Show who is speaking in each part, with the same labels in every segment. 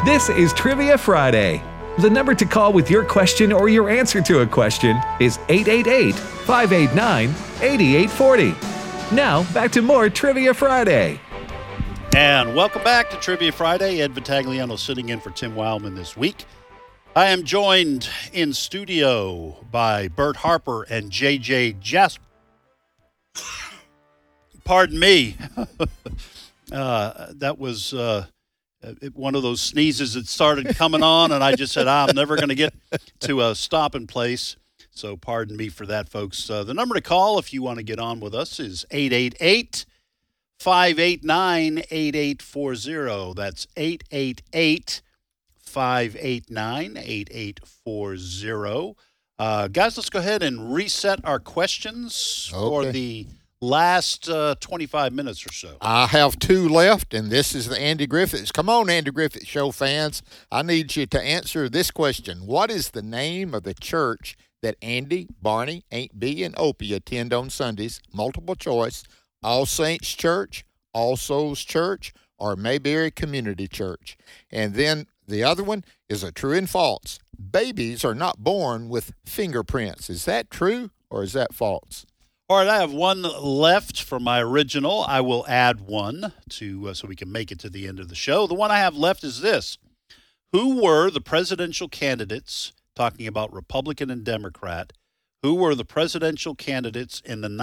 Speaker 1: This is Trivia Friday. The number to call with your question or your answer to a question is 888-589-8840. Now, back to more Trivia Friday.
Speaker 2: And welcome back to Trivia Friday. Ed Vitagliano sitting in for Tim Wildman this week. I am joined in studio by Bert Harper and JJ Jasper. Pardon me. That was one of those sneezes that started coming on, and I just said, I'm never going to get to a stopping place. So pardon me for that, folks. The number to call if you want to get on with us is 888-589-8840. That's 888-589-8840. Guys, let's go ahead and reset our questions for the last 25 minutes or so.
Speaker 3: I have two left, and this is the Andy Griffiths. Come on, Andy Griffith Show fans. I need you to answer this question. What is the name of the church that Andy, Barney, Aunt Bee, and Opie attend on Sundays? Multiple choice. All Saints Church, All Souls Church, or Mayberry Community Church. And then the other one is a true and false. Babies are not born with fingerprints. Is that true or is that false?
Speaker 2: All right, I have one left from my original. I will add one to so we can make it to the end of the show. The one I have left is this. Who were the presidential candidates, talking about Republican and Democrat, who were the presidential candidates in the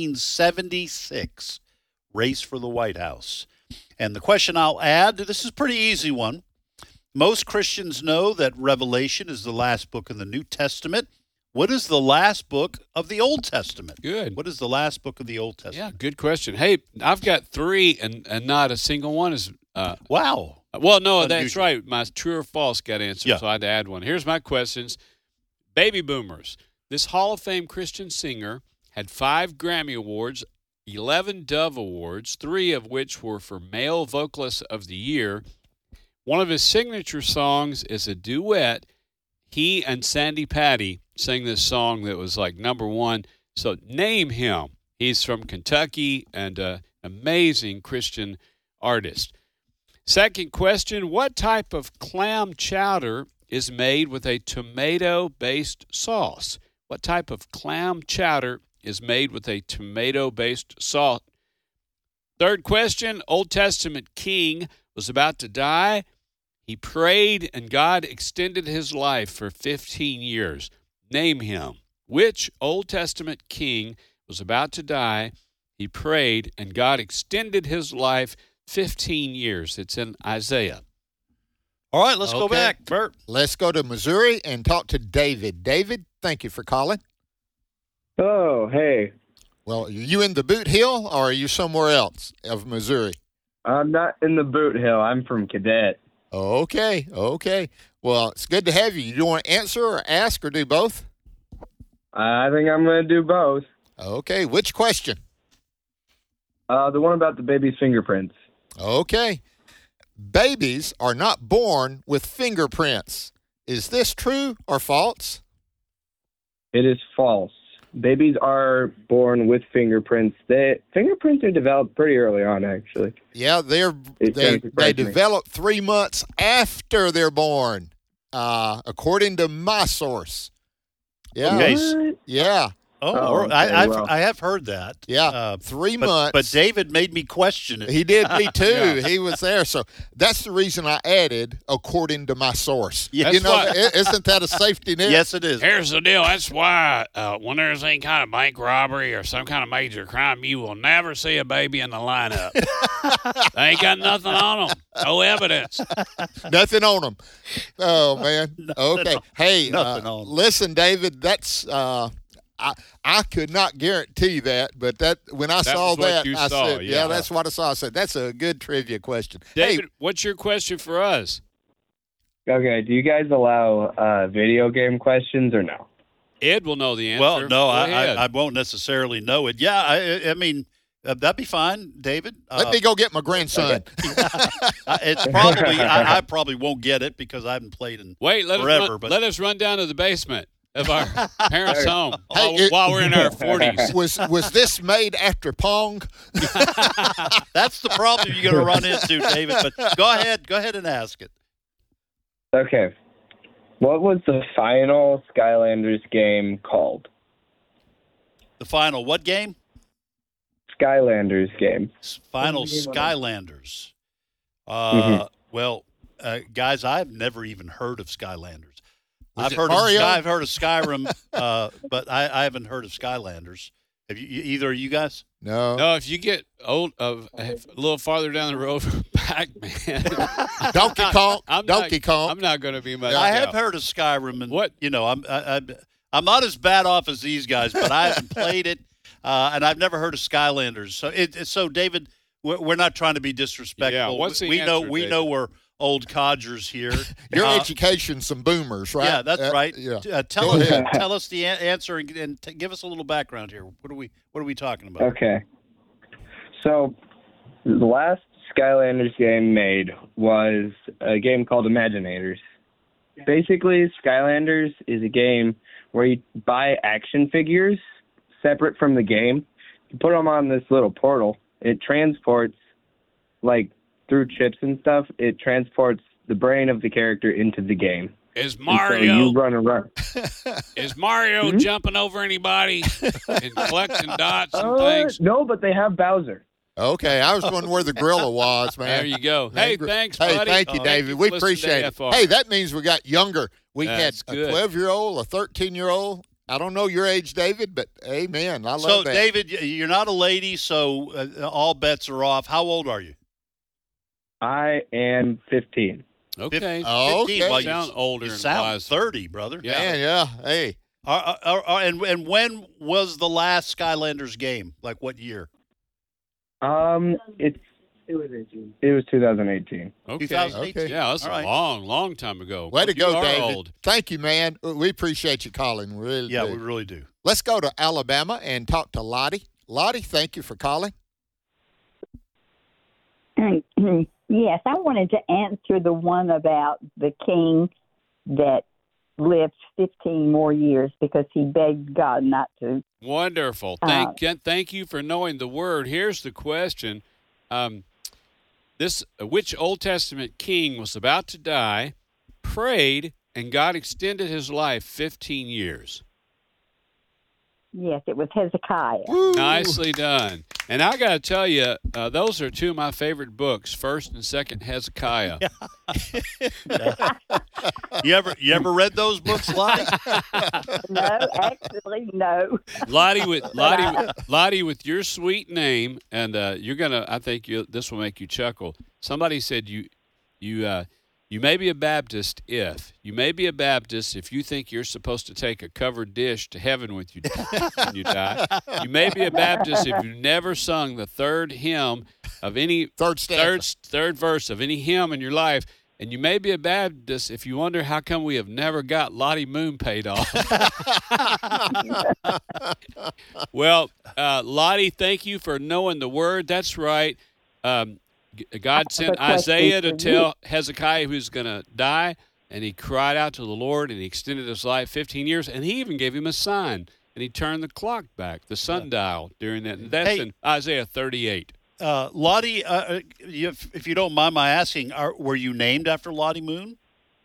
Speaker 2: 1976 race for the White House? And the question I'll add, this is a pretty easy one. Most Christians know that Revelation is the last book in the New Testament. What is the last book of the Old Testament?
Speaker 4: Good.
Speaker 2: What is the last book of the Old Testament?
Speaker 4: Yeah, good question. Hey, I've got three, and not a single one is.
Speaker 2: Wow.
Speaker 4: Well, no,
Speaker 2: Unusual.
Speaker 4: that's right. My true or false got answered, so I had to add one. Here's my questions. Baby boomers. This Hall of Fame Christian singer had 5 Grammy Awards, 11 Dove Awards, 3 of which were for Male Vocalist of the Year. One of his signature songs is a duet. He and Sandy Patty sang this song that was like #1. So name him. He's from Kentucky and an amazing Christian artist. Second question, what type of clam chowder is made with a tomato-based sauce? What type of clam chowder is made with a tomato-based sauce? Third question, Old Testament king was about to die. He prayed, and God extended his life for 15 years. Name him. Which Old Testament king was about to die? He prayed, and God extended his life 15 years. It's in Isaiah.
Speaker 2: All right, let's go back, Bert.
Speaker 3: Let's go to Missouri and talk to David. David, thank you for calling.
Speaker 5: Oh, hey.
Speaker 3: Well, are you in the Boot Hill, or are you somewhere else of Missouri?
Speaker 5: I'm not in the Boot Hill. I'm from Cadet.
Speaker 3: Okay. Well, it's good to have you. You want to answer or ask or do both?
Speaker 5: I think I'm going to do both.
Speaker 3: Okay. Which question?
Speaker 5: The one about the baby's fingerprints.
Speaker 3: Okay. Babies are not born with fingerprints. Is this true or false?
Speaker 5: It is false. Babies are born with fingerprints. Fingerprints are developed pretty early on, actually.
Speaker 3: Yeah, they develop 3 months after they're born, according to my source. Yeah,
Speaker 2: Okay.
Speaker 3: Yeah.
Speaker 2: I have heard that.
Speaker 3: Yeah, 3 months.
Speaker 2: But David made me question it.
Speaker 3: He did me too. Yeah. He was there. So that's the reason I added, according to my source.
Speaker 2: Yeah.
Speaker 3: You know, isn't that a safety net?
Speaker 2: Yes, it is.
Speaker 4: Here's the deal. That's why when there's any kind of bank robbery or some kind of major crime, you will never see a baby in the lineup. They ain't got nothing on them. No evidence.
Speaker 3: Nothing on them. Oh, man. Okay. Hey,
Speaker 2: Nothing on 'em.
Speaker 3: Listen, David, that's I could not guarantee that, but when I saw that, I said, yeah, that's what I saw. I said, that's a good trivia question.
Speaker 4: David, what's your question for us?
Speaker 5: Okay, do you guys allow video game questions or no?
Speaker 4: Ed will know the answer.
Speaker 2: Well, no,
Speaker 4: Go
Speaker 2: I
Speaker 4: ahead.
Speaker 2: won't necessarily know it. Yeah, I mean, that'd be fine, David.
Speaker 3: Let me go get my grandson.
Speaker 2: It's probably I probably won't get it because I haven't played in forever.
Speaker 4: Let us run down to the basement of our parents' home
Speaker 3: Hey,
Speaker 4: while we're in our 40s.
Speaker 3: Was this made after Pong?
Speaker 2: That's the problem you're going to run into, David. But go ahead and ask it.
Speaker 5: Okay. What was the final Skylanders game called?
Speaker 2: The final what game?
Speaker 5: Skylanders game.
Speaker 2: Final Skylanders. Well, guys, I've never even heard of Skylanders. I've heard of Skyrim, but I haven't heard of Skylanders. Have you either of you guys?
Speaker 3: No.
Speaker 4: No, if you get a little farther down the road from Pac-Man,
Speaker 3: Donkey Kong. Donkey
Speaker 4: Kong.
Speaker 3: Kong.
Speaker 4: I'm not going to be much.
Speaker 2: I have heard of Skyrim, and
Speaker 4: what?
Speaker 2: I'm not as bad off as these guys, but I haven't played it, and I've never heard of Skylanders. So David, we're not trying to be disrespectful.
Speaker 4: Yeah, what's the
Speaker 2: we
Speaker 4: answer,
Speaker 2: we
Speaker 4: David?
Speaker 2: know we're old codgers here.
Speaker 3: Your education, some boomers, right?
Speaker 2: Yeah, that's right.
Speaker 3: Yeah.
Speaker 2: Tell
Speaker 3: Go
Speaker 2: us
Speaker 3: ahead.
Speaker 2: tell us the answer and give us a little background here. What are we talking about?
Speaker 5: Okay. So, the last Skylanders game made was a game called Imaginators. Basically, Skylanders is a game where you buy action figures separate from the game. You put them on this little portal. It transports, like, through chips and stuff, it transports the brain of the character into the game.
Speaker 4: Is
Speaker 5: And
Speaker 4: Mario?
Speaker 5: so you run around.
Speaker 4: Is Mario jumping over anybody and collecting dots and things?
Speaker 5: No, but they have Bowser.
Speaker 3: Okay, I was wondering where the gorilla was, man.
Speaker 4: There you go. Hey, thanks, buddy.
Speaker 3: Hey, thank you, David. We
Speaker 4: for listening
Speaker 3: appreciate
Speaker 4: to
Speaker 3: it.
Speaker 4: FR.
Speaker 3: Hey, that means we got younger. We
Speaker 4: That's
Speaker 3: had
Speaker 4: good.
Speaker 3: a 12-year-old, a 13-year-old. I don't know your age, David, but amen. I love
Speaker 2: So,
Speaker 3: that.
Speaker 2: David, you're not a lady, so all bets are off. How old are you?
Speaker 5: I am 15.
Speaker 4: Okay.
Speaker 3: Oh,
Speaker 2: 15.
Speaker 3: okay.
Speaker 2: Well,
Speaker 4: Sound older
Speaker 2: you
Speaker 4: and
Speaker 2: sound
Speaker 4: wise.
Speaker 2: 30, brother.
Speaker 4: Yeah.
Speaker 3: Man, yeah. Hey,
Speaker 2: And when was the last Skylanders game? Like what year?
Speaker 5: It was 2018.
Speaker 4: Okay.
Speaker 2: 2018.
Speaker 4: Yeah, that's
Speaker 2: All
Speaker 4: a
Speaker 2: right.
Speaker 4: long time ago.
Speaker 3: way to
Speaker 4: You
Speaker 3: go,
Speaker 4: are
Speaker 3: David.
Speaker 4: old.
Speaker 3: Thank you, man. We appreciate you calling. We really
Speaker 2: Yeah,
Speaker 3: do.
Speaker 2: we really do.
Speaker 3: Let's go to Alabama and talk to Lottie. Lottie, thank you for calling.
Speaker 6: Yes, I wanted to answer the one about the king that lived 15 more years because he begged God not to.
Speaker 4: Wonderful. Thank you for knowing the word. Here's the question. Which Old Testament king was about to die, prayed, and God extended his life 15 years?
Speaker 6: Yes, it was Hezekiah.
Speaker 4: Nicely done. And I got to tell you, those are two of my favorite books, First and Second Hezekiah.
Speaker 2: You ever read those books, Lottie?
Speaker 6: No, actually, no.
Speaker 4: Lottie, with your sweet name, and you're gonna. I think this will make you chuckle. Somebody said you may be a Baptist if you think you're supposed to take a covered dish to heaven with you when you die. You may be a Baptist if you've never sung the third hymn of any
Speaker 3: Third stanza.
Speaker 4: third verse of any hymn in your life. And you may be a Baptist if you wonder how come we have never got Lottie Moon paid off. Well, Lottie, thank you for knowing the word. That's right. God sent Isaiah to tell Hezekiah he was going to die, and he cried out to the Lord, and he extended his life 15 years, and he even gave him a sign, and he turned the clock back, the sundial, during that. And that's in Isaiah 38.
Speaker 2: Lottie, if you don't mind my asking, were you named after Lottie Moon?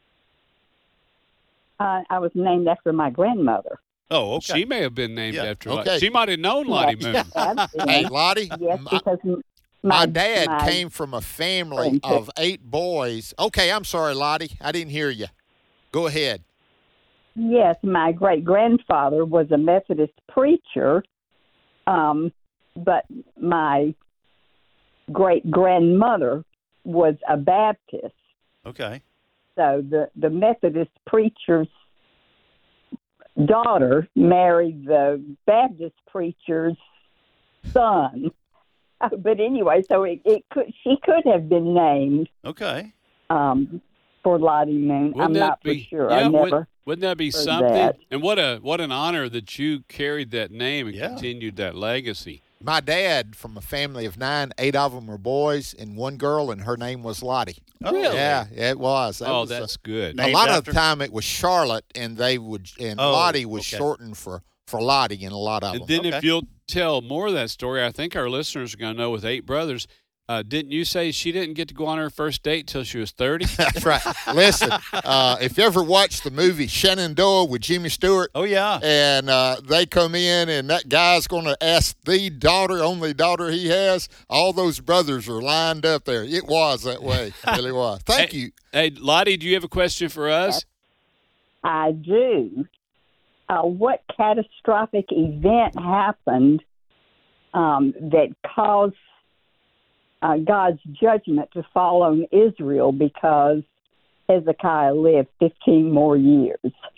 Speaker 6: I was named after my grandmother.
Speaker 2: Oh, okay.
Speaker 4: She may have been named after
Speaker 3: Okay.
Speaker 4: Lottie. She might have known Lottie Moon.
Speaker 3: Hey, Lottie,
Speaker 6: Yes, because
Speaker 3: my dad came from a family of 8 boys. Okay, I'm sorry, Lottie. I didn't hear you. Go ahead.
Speaker 6: Yes, my great-grandfather was a Methodist preacher, but my great-grandmother was a Baptist.
Speaker 2: Okay.
Speaker 6: So the Methodist preacher's daughter married the Baptist preacher's son. But anyway, so she could have been named
Speaker 2: Okay.
Speaker 6: for Lottie Moon. I'm not for sure. I never.
Speaker 4: Wouldn't that be
Speaker 6: heard
Speaker 4: something?
Speaker 6: that.
Speaker 4: And what an honor that you carried that name and
Speaker 2: Yeah.
Speaker 4: continued that legacy.
Speaker 3: My dad, from a family of 9, 8 of them were boys and 1 girl, and her name was Lottie.
Speaker 2: Oh,
Speaker 4: Really?
Speaker 3: Yeah, it was. That was
Speaker 4: that's good.
Speaker 2: Named
Speaker 3: a lot of
Speaker 2: after-
Speaker 3: the time it was Charlotte, and Lottie was
Speaker 2: okay.
Speaker 3: shortened for Lottie in a lot of
Speaker 4: And
Speaker 3: them.
Speaker 4: then if
Speaker 2: Okay.
Speaker 4: you'll tell more of that story, I think our listeners are going to know with 8 brothers, didn't you say she didn't get to go on her first date till she was 30?
Speaker 3: That's right. Listen, if you ever watched the movie Shenandoah with Jimmy Stewart,
Speaker 2: Oh, yeah.
Speaker 3: and they come in, and that guy's going to ask the daughter, only daughter he has, all those brothers are lined up there. It was that way. It really was. Thank you.
Speaker 4: Hey, Lottie, do you have a question for us?
Speaker 6: I do. What catastrophic event happened that caused God's judgment to fall on Israel because Hezekiah lived 15 more years?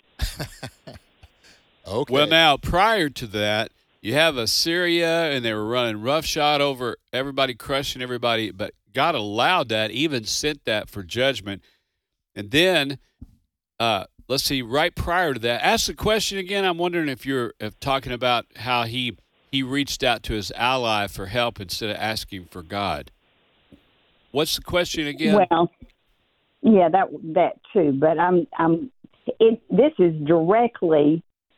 Speaker 3: Okay.
Speaker 4: Well, now, prior to that, you have Assyria, and they were running roughshod over everybody, crushing everybody, but God allowed that, even sent that for judgment. And then, let's see, right prior to that, ask the question again. I'm wondering if you're talking about how he reached out to his ally for help instead of asking for God. What's the question again?
Speaker 6: Well, yeah, that too. But this is directly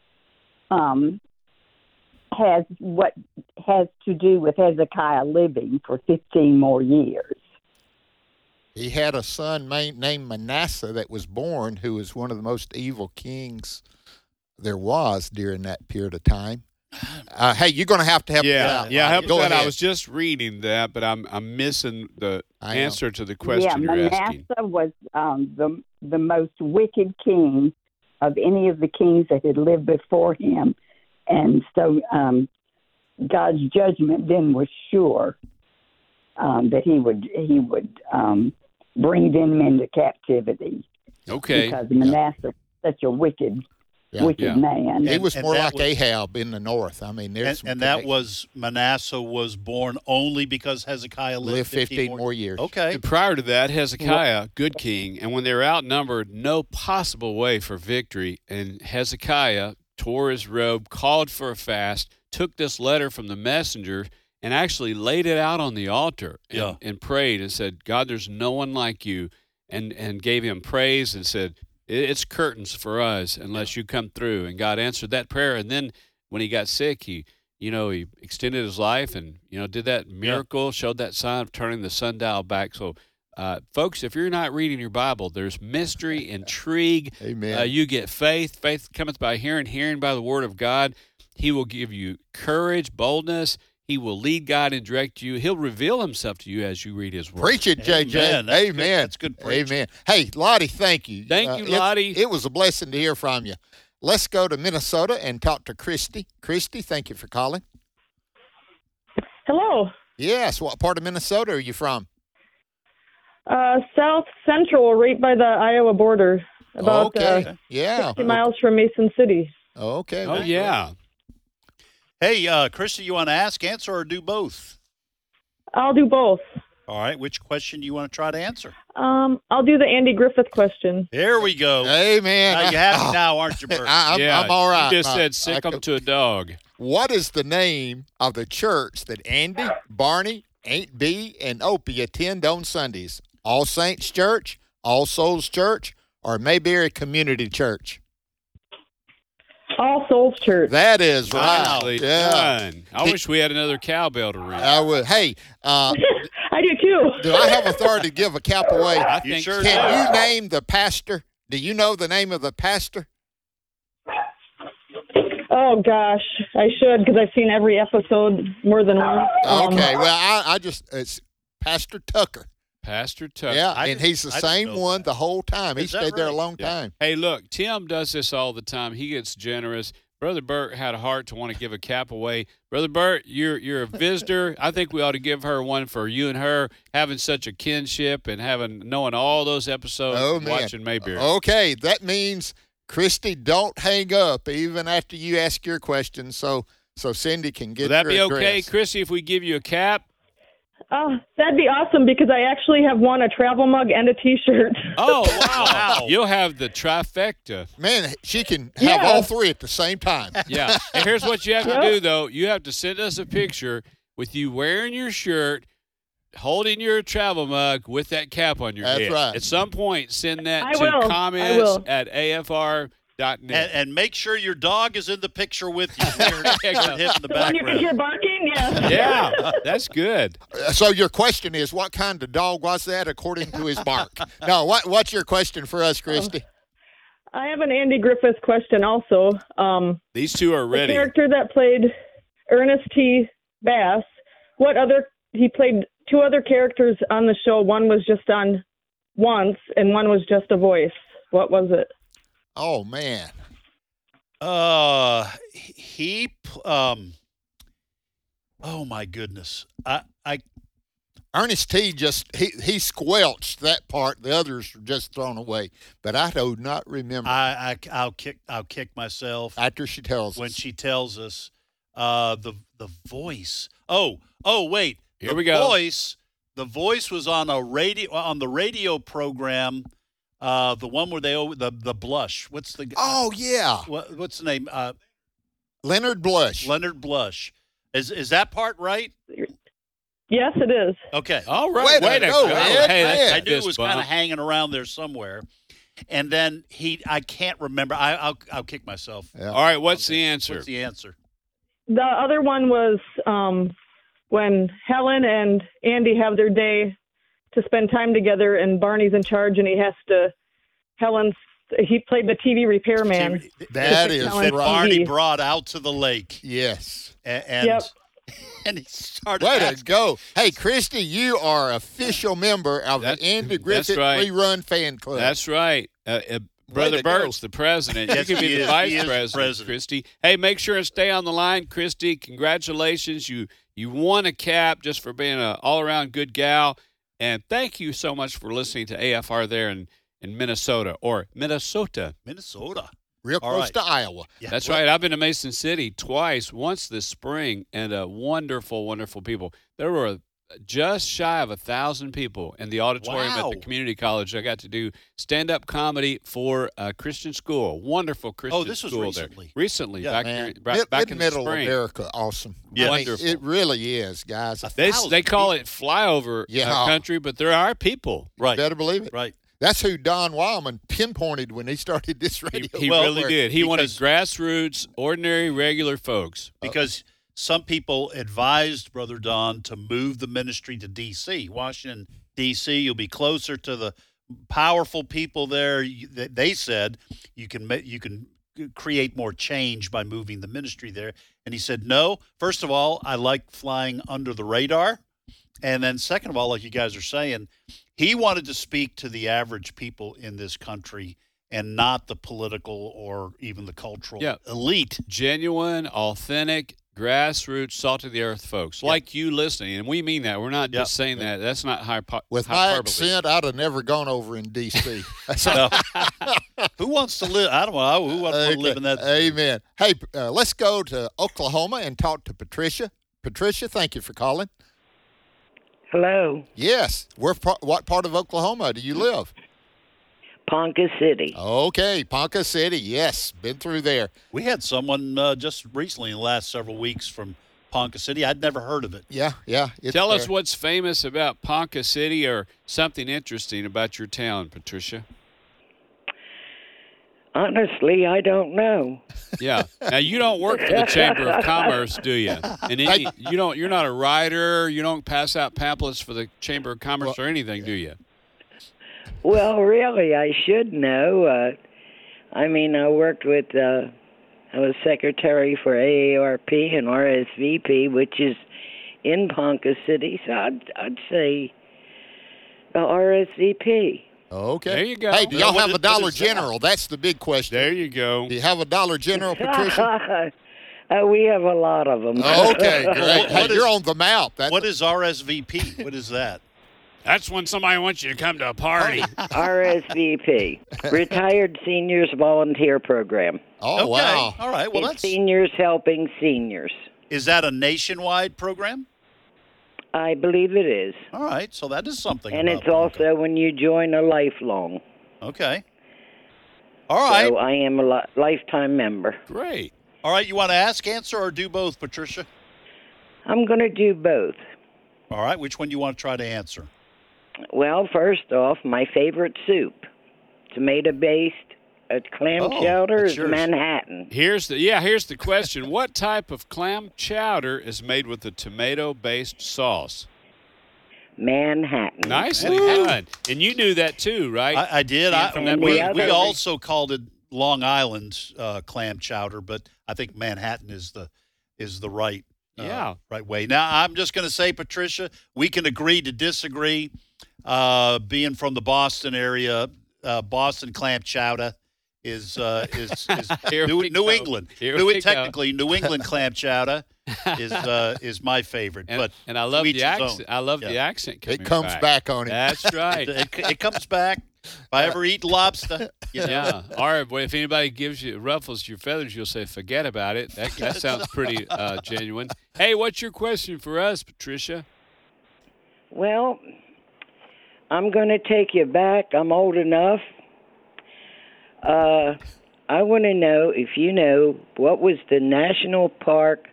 Speaker 6: has to do with Hezekiah living for 15 more years.
Speaker 3: He had a son named Manasseh that was born, who was one of the most evil kings there was during that period of time. Hey, you're going to have me out.
Speaker 4: Yeah, help
Speaker 3: Go
Speaker 4: that.
Speaker 3: ahead.
Speaker 4: I was just reading that, but I'm missing the answer to the question you're
Speaker 6: Manasseh
Speaker 4: asking.
Speaker 6: was the most wicked king of any of the kings that had lived before him, and so God's judgment then was sure that he would bring them into captivity.
Speaker 4: Okay.
Speaker 6: Because Manasseh was such a wicked man.
Speaker 3: He was
Speaker 2: And
Speaker 3: more
Speaker 2: that
Speaker 3: like Ahab in the north. I mean, there's some
Speaker 2: And that
Speaker 3: connection.
Speaker 2: was Manasseh was born only because Hezekiah lived
Speaker 3: 15 more years.
Speaker 2: Okay.
Speaker 4: And prior to that, Hezekiah, good king, and when they were outnumbered, no possible way for victory. And Hezekiah tore his robe, called for a fast, took this letter from the messenger, and actually laid it out on the altar and prayed and said, God, there's no one like you, and gave him praise and said, it's curtains for us unless you come through. And God answered that prayer. And then when he got sick, he extended his life and, did that miracle, showed that sign of turning the sundial back. So, folks, if you're not reading your Bible, there's mystery, intrigue.
Speaker 3: Amen.
Speaker 4: You get faith. Faith cometh by hearing, hearing by the word of God. He will give you courage, boldness. He will lead, guide, and direct you. He'll reveal himself to you as you read his word.
Speaker 3: Preach it, JJ.
Speaker 2: Amen. That's
Speaker 3: Amen.
Speaker 2: good. That's good preaching.
Speaker 3: Amen. Hey, Lottie, thank you.
Speaker 4: Thank you, Lottie.
Speaker 3: It was a blessing to hear from you. Let's go to Minnesota and talk to Christy. Christy, thank you for calling.
Speaker 7: Hello.
Speaker 3: Yes. What part of Minnesota are you from?
Speaker 7: South Central, right by the Iowa border, about
Speaker 3: Okay. Yeah.
Speaker 7: 60 miles from Mason City.
Speaker 3: Okay.
Speaker 4: Oh, yeah.
Speaker 2: Hey, Christy, you want to ask, answer, or do both?
Speaker 7: I'll do both.
Speaker 2: All right. Which question do you want to try to answer?
Speaker 7: I'll do the Andy Griffith question.
Speaker 2: There we go.
Speaker 3: Amen.
Speaker 2: Now, you happy now, aren't you, Bert?
Speaker 3: I'm all right.
Speaker 4: You just said sick them to a dog.
Speaker 3: What is the name of the church that Andy, Barney, Aunt B, and Opie attend on Sundays? All Saints Church, All Souls Church, or Mayberry Community Church?
Speaker 7: All Souls Church.
Speaker 3: That is right.
Speaker 4: Nicely
Speaker 3: Yeah.
Speaker 4: done. I wish we had another cowbell to ring.
Speaker 3: I would. Hey,
Speaker 7: I do too.
Speaker 3: do I have authority to give a cap away?
Speaker 4: I
Speaker 2: You
Speaker 4: think
Speaker 2: sure
Speaker 4: so.
Speaker 2: do.
Speaker 3: Can you name the pastor? Do you know the name of the pastor?
Speaker 7: Oh, gosh. I should, because I've seen every episode more than once.
Speaker 3: Okay. Well, it's Pastor Tucker.
Speaker 4: Pastor Tucker.
Speaker 3: Yeah,
Speaker 2: I
Speaker 3: and
Speaker 2: didn't-
Speaker 3: he's the
Speaker 2: I didn't
Speaker 3: same
Speaker 2: know
Speaker 3: one
Speaker 2: that.
Speaker 3: the whole time. He
Speaker 2: Is that
Speaker 3: stayed there a
Speaker 2: right?
Speaker 3: long
Speaker 4: Yeah.
Speaker 3: time.
Speaker 4: Hey, look, Tim does this all the time. He gets generous. Brother Bert had a heart to want to give a cap away. Brother Bert, you're a visitor. I think we ought to give her one for you and her having such a kinship and knowing all those episodes
Speaker 3: Oh,
Speaker 4: and
Speaker 3: man.
Speaker 4: watching Mayberry.
Speaker 3: Okay, that means, Christy, don't hang up even after you ask your question, so Cindy can get
Speaker 4: Would that
Speaker 3: your
Speaker 4: be okay,
Speaker 3: address.
Speaker 4: Chrissy, if we give you a cap?
Speaker 7: Oh, that'd be awesome, because I actually have won a travel mug and a T-shirt.
Speaker 4: Oh, wow.
Speaker 2: Wow.
Speaker 4: You'll have the trifecta.
Speaker 3: Man, she can have
Speaker 7: Yeah.
Speaker 3: all three at the same time.
Speaker 4: Yeah. And here's what you have to do, though. You have to send us a picture with you wearing your shirt, holding your travel mug with that cap on your
Speaker 3: That's
Speaker 4: head.
Speaker 3: right.
Speaker 4: At some point, send that
Speaker 7: I
Speaker 4: to
Speaker 7: will. I
Speaker 4: comments
Speaker 7: will.
Speaker 4: at afr.net.
Speaker 2: And make sure your dog is in the picture with you. We're hitting the
Speaker 7: The one you can
Speaker 2: background.
Speaker 7: hear barking? Yes.
Speaker 4: Yeah, that's good.
Speaker 3: So your question is, what kind of dog was that according to his bark? No, what's your question for us, Christy?
Speaker 7: I have an Andy Griffith question also.
Speaker 4: These two are
Speaker 7: The
Speaker 4: ready.
Speaker 7: character that played Ernest T. Bass, he played two other characters on the show. One was just on once, and one was just a voice. What was it?
Speaker 3: Oh, man.
Speaker 2: Oh my goodness.
Speaker 3: Ernest T. he squelched that part. The others were just thrown away. But I do not remember.
Speaker 2: I'll kick myself
Speaker 3: After she tells
Speaker 2: when
Speaker 3: us.
Speaker 2: she tells us the voice. Oh wait.
Speaker 4: Here we go.
Speaker 2: The voice was on the radio program. The one where the blush. What's the?
Speaker 3: Oh, yeah.
Speaker 2: What's the name?
Speaker 3: Leonard Blush.
Speaker 2: Leonard Blush. Is that part right?
Speaker 7: Yes, it is.
Speaker 2: Okay.
Speaker 4: All right. Way to go.
Speaker 3: Ed.
Speaker 4: Hey, that's
Speaker 2: I
Speaker 4: a
Speaker 2: knew it was
Speaker 4: fist
Speaker 2: kind of
Speaker 4: bump.
Speaker 2: hanging around there somewhere. And then I can't remember. I'll kick myself.
Speaker 3: Yeah.
Speaker 4: All right, what's the answer?
Speaker 2: What's the answer?
Speaker 7: The other one was when Helen and Andy have their day to spend time together, and Barney's in charge, and he played the TV repairman.
Speaker 3: That is
Speaker 7: That
Speaker 2: That
Speaker 3: right.
Speaker 2: Barney brought out to the lake.
Speaker 3: Yes.
Speaker 2: And
Speaker 7: Yep.
Speaker 2: and he started
Speaker 3: Way to
Speaker 2: asking,
Speaker 3: go. Hey, Christy, you are official member of the Andy Griffith
Speaker 4: right.
Speaker 3: Rerun Fan Club.
Speaker 4: That's right. Brother
Speaker 3: to go.
Speaker 4: Bert's the president.
Speaker 2: Yes,
Speaker 4: you can be
Speaker 2: he
Speaker 4: the
Speaker 2: is.
Speaker 4: vice
Speaker 2: He is
Speaker 4: president,
Speaker 2: president.
Speaker 4: Christy. Hey, make sure and stay on the line, Christy. Congratulations. You won a cap just for being an all-around good gal. And thank you so much for listening to AFR there in Minnesota.
Speaker 2: Minnesota.
Speaker 3: Real
Speaker 2: All
Speaker 3: close
Speaker 2: right.
Speaker 3: to Iowa.
Speaker 2: Yeah.
Speaker 4: That's right. I've been to Mason City twice, once this spring, and wonderful, wonderful people. There were just shy of 1,000 people in the auditorium
Speaker 2: Wow.
Speaker 4: at the community college. I got to do stand-up comedy for a Christian school. Wonderful Christian
Speaker 2: this was
Speaker 4: school
Speaker 2: recently.
Speaker 4: there. Recently,
Speaker 2: Yeah,
Speaker 4: back,
Speaker 3: Man,
Speaker 4: back in the
Speaker 3: middle
Speaker 4: spring.
Speaker 3: America, awesome.
Speaker 2: Yeah.
Speaker 3: I mean,
Speaker 4: Wonderful.
Speaker 3: it really is, guys.
Speaker 4: They call it flyover country, but there are people.
Speaker 2: Right.
Speaker 3: Better believe it.
Speaker 2: Right.
Speaker 3: That's who Don Wildman pinpointed when he started this radio.
Speaker 4: He
Speaker 2: Well,
Speaker 4: really did. He wanted
Speaker 2: because-
Speaker 4: grassroots, ordinary, regular folks.
Speaker 2: Because some people advised Brother Don to move the ministry to D.C. Washington, D.C. You'll be closer to the powerful people there. They said you can create more change by moving the ministry there. And he said, no. First of all, I like flying under the radar. And then second of all, like you guys are saying, he wanted to speak to the average people in this country and not the political or even the cultural elite.
Speaker 4: Genuine, authentic, grassroots, salt of the earth folks like you listening. And we mean that. We're not just saying that. That's not
Speaker 3: With my
Speaker 4: hyperbole.
Speaker 3: accent, I'd have never gone over in D.C.
Speaker 2: No. Who wants to live? I don't know. Who wants to live in that?
Speaker 3: Amen. Hey, let's go to Oklahoma and talk to Patricia. Patricia, thank you for calling.
Speaker 8: Hello,
Speaker 3: Yes. What part of Oklahoma do you live?
Speaker 8: Ponca City.
Speaker 3: Okay, Ponca City. Yes, been through there.
Speaker 2: We had someone just recently in the last several weeks from Ponca City. I'd never heard of it.
Speaker 3: Yeah. It's
Speaker 4: Tell us
Speaker 3: there.
Speaker 4: what's famous about Ponca City or something interesting about your town, Patricia.
Speaker 8: Honestly, I don't know.
Speaker 4: Yeah. Now you don't work for the Chamber of Commerce, do you? And you're not a writer. You don't pass out pamphlets for the Chamber of Commerce or anything, do you?
Speaker 8: Well, really, I should know. I worked with, I was secretary for AARP and RSVP, which is in Ponca City, so I'd say the RSVP.
Speaker 3: Okay.
Speaker 4: There you go.
Speaker 3: Hey, do y'all
Speaker 2: What
Speaker 3: have
Speaker 2: is-
Speaker 3: a Dollar
Speaker 2: what is that?
Speaker 3: General? That's the big question.
Speaker 4: There you go.
Speaker 3: Do you have a Dollar General, Patricia?
Speaker 8: We have a lot of them.
Speaker 3: Okay, great. Hey,
Speaker 2: What is-
Speaker 3: you're on the map. That's
Speaker 2: What is RSVP? What is that?
Speaker 4: That's when somebody wants you to come to a party.
Speaker 8: RSVP, Retired Seniors Volunteer Program.
Speaker 3: Oh,
Speaker 2: Okay.
Speaker 3: wow.
Speaker 2: All right. Well,
Speaker 8: It's seniors helping seniors.
Speaker 2: is that a nationwide program?
Speaker 8: I believe it is.
Speaker 2: All right. So that is something.
Speaker 8: And
Speaker 2: about
Speaker 8: it's also when you join a lifelong.
Speaker 2: okay. All right.
Speaker 8: So I am a lifetime member.
Speaker 4: Great.
Speaker 2: All right. You want to ask, answer, or do both, Patricia?
Speaker 8: I'm going to do both.
Speaker 2: All right. Which one do you want to try to answer?
Speaker 8: Well, first off, my favorite soup, tomato-based clam chowder
Speaker 2: that's
Speaker 8: is
Speaker 2: yours.
Speaker 8: Manhattan.
Speaker 4: Here's the question. What type of clam chowder is made with a tomato-based sauce?
Speaker 8: Manhattan.
Speaker 4: Nicely done. And you knew that too, right?
Speaker 2: I did.
Speaker 8: And
Speaker 2: We
Speaker 8: the other-
Speaker 2: also called it Long Island clam chowder, but I think Manhattan is the right right way. Now I'm just going to say, Patricia, we can agree to disagree. Being from the Boston area, Boston clam chowder is New England. Technically, New England clam chowder is my favorite.
Speaker 4: And,
Speaker 2: but
Speaker 4: and I love
Speaker 2: to each
Speaker 4: the
Speaker 2: his own.
Speaker 4: accent. I love the accent.
Speaker 3: It comes back on him.
Speaker 4: That's right.
Speaker 2: It comes back. If I ever eat lobster,
Speaker 4: Yeah. Or if anybody ruffles your feathers, you'll say, forget about it. That sounds pretty genuine. Hey, what's your question for us, Patricia?
Speaker 8: Well, I'm going to take you back. I'm old enough. I want to know if you know what was the National Park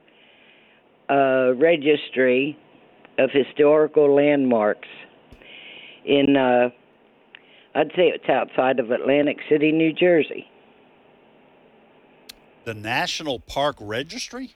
Speaker 8: Registry of Historical Landmarks in, I'd say it's outside of Atlantic City, New Jersey.
Speaker 2: the National Park Registry.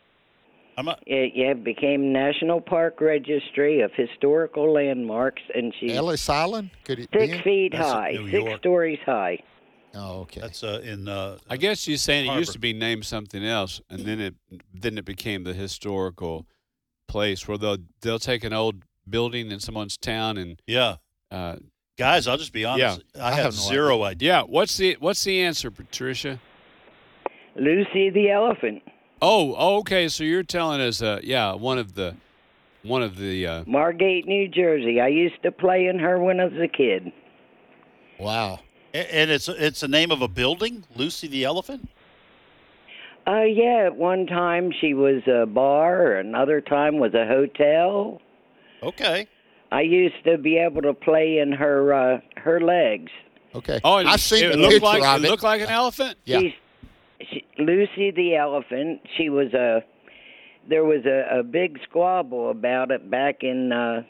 Speaker 8: It became National Park Registry of Historical Landmarks, and she's
Speaker 3: Ellis Island? Could it
Speaker 8: 6
Speaker 3: be?
Speaker 8: feet
Speaker 2: That's in
Speaker 8: high,
Speaker 2: New
Speaker 8: 6
Speaker 2: York.
Speaker 8: stories high.
Speaker 3: Oh, okay.
Speaker 2: That's in.
Speaker 4: I guess she's saying it used
Speaker 2: Harbor.
Speaker 4: to be named something else, and then it became the historical place where they'll take an old building in someone's town and
Speaker 2: Yeah, guys, I'll just be honest. I have
Speaker 3: have no
Speaker 2: zero idea.
Speaker 4: yeah. What's the answer, Patricia?
Speaker 8: Lucy the elephant.
Speaker 4: Oh, okay. So you're telling us, one of the
Speaker 8: Margate, New Jersey. I used to play in her when I was a kid.
Speaker 3: Wow.
Speaker 2: And it's the name of a building, Lucy the Elephant.
Speaker 8: Yeah, at one time she was a bar, another time was a hotel.
Speaker 2: Okay.
Speaker 8: I used to be able to play in her legs.
Speaker 3: Okay.
Speaker 4: oh, and
Speaker 3: I've seen
Speaker 4: it
Speaker 3: the
Speaker 4: looked
Speaker 3: picture
Speaker 4: like
Speaker 3: of
Speaker 4: it
Speaker 3: it.
Speaker 4: looked like an elephant.
Speaker 3: Yeah.
Speaker 8: Lucy the elephant. She was there was a big squabble about it back in the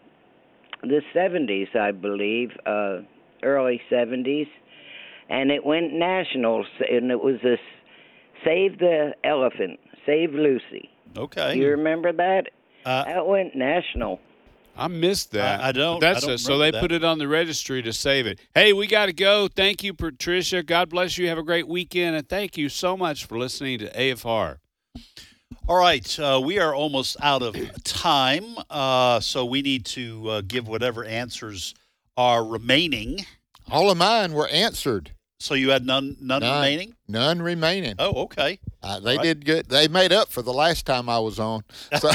Speaker 8: 70s, I believe, early 70s, and it went national, and it was this Save the Elephant, Save Lucy.
Speaker 2: Okay.
Speaker 8: You remember that?
Speaker 2: Uh,
Speaker 8: That went national.
Speaker 4: I missed that.
Speaker 2: I don't-
Speaker 4: That's
Speaker 2: I don't
Speaker 4: so they
Speaker 2: remember
Speaker 4: put it on the registry to save it. Hey, we got to go. Thank you, Patricia. God bless you. Have a great weekend, and thank you so much for listening to AFR.
Speaker 2: All right, we are almost out of time, so we need to give whatever answers are remaining.
Speaker 3: All of mine were answered.
Speaker 2: So you had none remaining?
Speaker 3: None remaining.
Speaker 2: Oh, okay.
Speaker 3: They did good. They made up for the last time I was on. So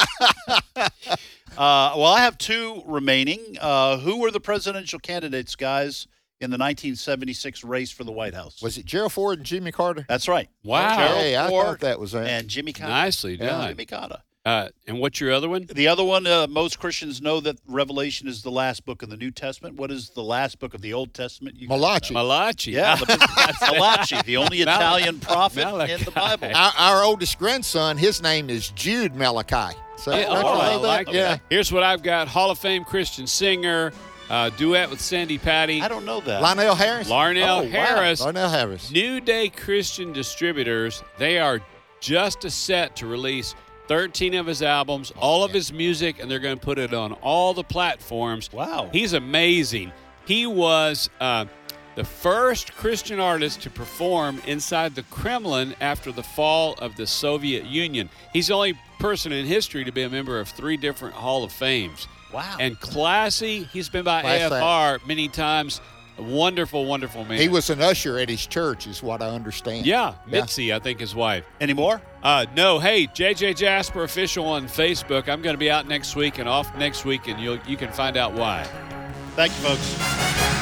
Speaker 2: Well, I have two remaining. Who were the presidential candidates, guys, in the 1976 race for the White House?
Speaker 3: was it Gerald Ford and Jimmy Carter?
Speaker 2: That's right.
Speaker 4: Wow.
Speaker 2: Gerald
Speaker 3: Hey, I
Speaker 2: Ford
Speaker 3: thought that was it.
Speaker 2: and Jimmy Carter.
Speaker 4: Nicely done.
Speaker 2: Jimmy Carter.
Speaker 4: And what's your other one?
Speaker 2: The other one, most Christians know that Revelation is the last book of the New Testament. What is the last book of the Old Testament? You guys
Speaker 3: Malachi.
Speaker 2: know.
Speaker 4: Malachi.
Speaker 2: Yeah, Malachi, the only Italian prophet in the Bible.
Speaker 3: Our oldest grandson, his name is Jude Malachi. So
Speaker 4: Yeah,
Speaker 3: don't you
Speaker 4: oh, I
Speaker 3: know that?
Speaker 4: like
Speaker 3: Yeah.
Speaker 4: that. Here's what I've got: Hall of Fame Christian singer, duet with Sandy Patty,
Speaker 2: I don't know that.
Speaker 3: Lionel Harris.
Speaker 4: Larnell
Speaker 2: Oh, wow.
Speaker 4: Harris.
Speaker 3: Lionel Harris.
Speaker 4: New Day Christian Distributors. They are just set to release 13 of his albums, all of his music, and they're going to put it on all the platforms.
Speaker 2: Wow.
Speaker 4: He's amazing. He was the first Christian artist to perform inside the Kremlin after the fall of the Soviet Union. He's the only person in history to be a member of 3 different Hall of Fames.
Speaker 2: Wow.
Speaker 4: And classy, he's been by
Speaker 3: Class act.
Speaker 4: AFR many times. A wonderful, wonderful man.
Speaker 3: He was an usher at his church, is what I understand.
Speaker 4: Yeah,
Speaker 3: Yeah.
Speaker 4: Mitzi, I think his wife.
Speaker 2: Any more?
Speaker 4: No, hey, JJ Jasper Official on Facebook. I'm going to be out next week and off next week, and you can find out why.
Speaker 2: Thank you, folks.